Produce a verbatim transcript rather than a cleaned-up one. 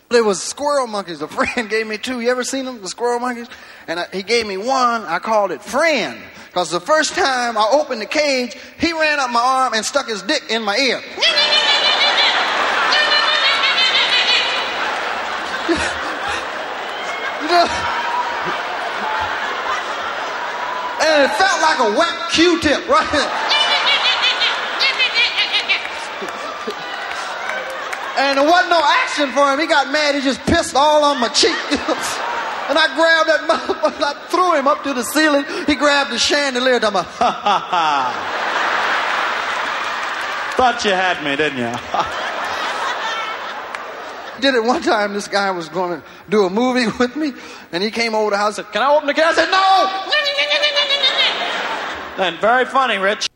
There was squirrel monkeys. A friend gave me two. You ever seen them, the squirrel monkeys? And I, he gave me one. I called it Friend. Because the first time I opened the cage, he ran up my arm and stuck his dick in my ear. You know? And it felt like a wet Q-tip, right? And there wasn't no action for him. He got mad. He just pissed all on my cheek. And I grabbed that motherfucker. I threw him up to the ceiling. He grabbed the chandelier. I'm like, ha, ha, ha. Thought you had me, didn't you? Did it one time. This guy was going to do a movie with me. And he came over the house and said, can I open the cage? I said, no. Then very funny, Rich.